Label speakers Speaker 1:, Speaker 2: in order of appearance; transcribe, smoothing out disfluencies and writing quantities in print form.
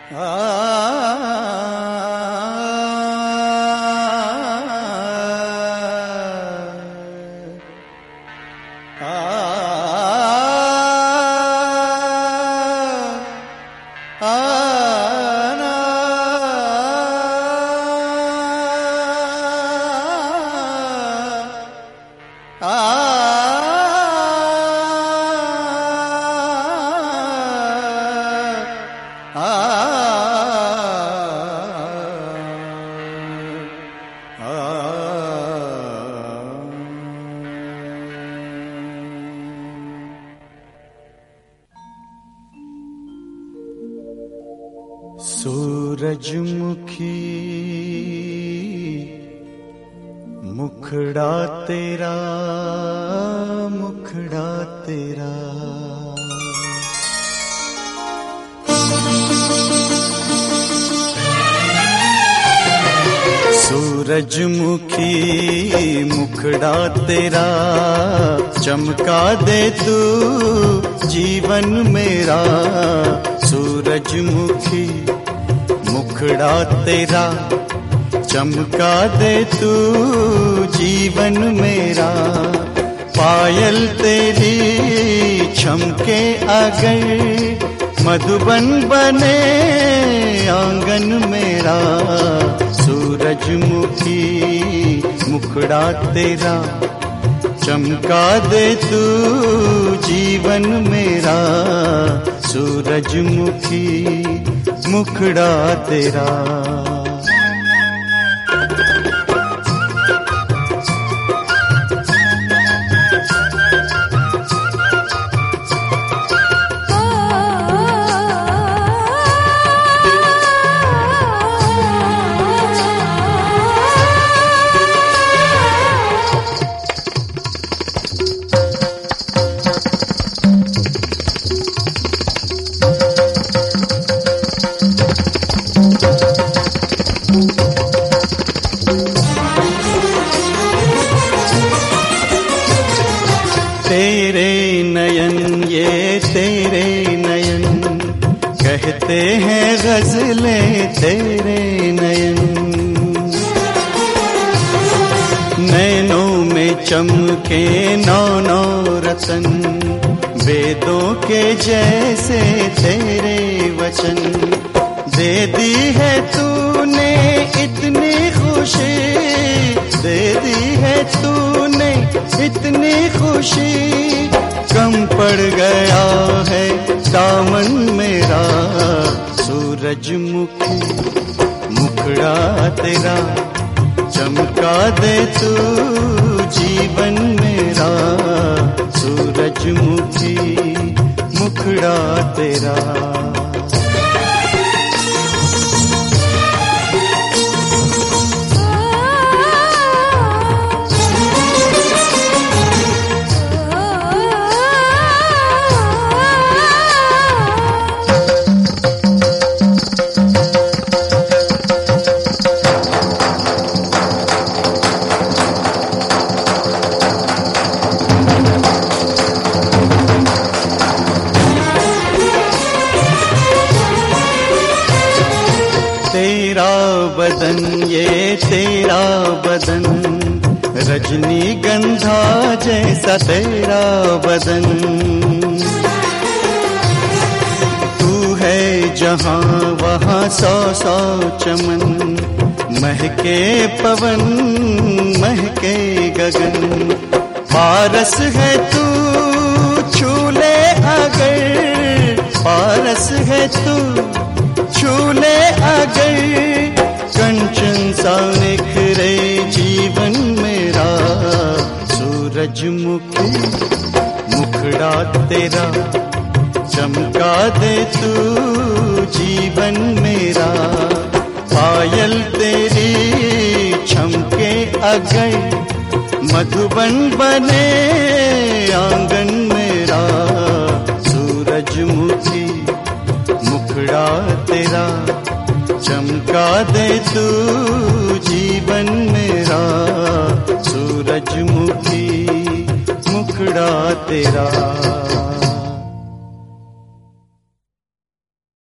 Speaker 1: सूरजमुखी मुखड़ा तेरा, मुखड़ा तेरा, सूरजमुखी मुखड़ा तेरा, चमका दे तू जीवन मेरा। सूरजमुखी मुखड़ा तेरा, चमका दे तू जीवन मेरा। पायल तेरी छमके अगर, मधुबन बने आंगन मेरा। सूरजमुखी मुखड़ा तेरा, चमका दे तू जीवन मेरा। सूरजमुखी मुखड़ा तेरा। तेरे नयन ये तेरे नयन, कहते हैं गजलें तेरे नयन। नैनों में चमके नौ नौ रतन, वेदों के जैसे तेरे वचन। दे दी है तूने इतनी खुशी, दे दी है तूने इतनी खुशी। कम पड़ गया है दामन मेरा। सूरजमुखी मुखड़ा तेरा, चमका दे तू जीवन मेरा। सूरजमुखी मुखड़ा तेरा। तेरा बदन ये तेरा बदन, रजनी गंधा जैसा तेरा बदन। तू है जहाँ वहाँ सौ सौ चमन, महके पवन महके गगन। पारस है तू छूले अगर, पारस है तू छूले अगर। कंचन सा निखरे जीवन मेरा। सूरजमुखी मुखड़ा तेरा, चमका दे तू जीवन मेरा। पायल तेरी छमके अगर, मधुबन बने आंगन मेरा। सूरजमुखी मुखड़ा तेरा, चमका दे तू जीवन मेरा। सूरजमुखी मुखड़ा तेरा।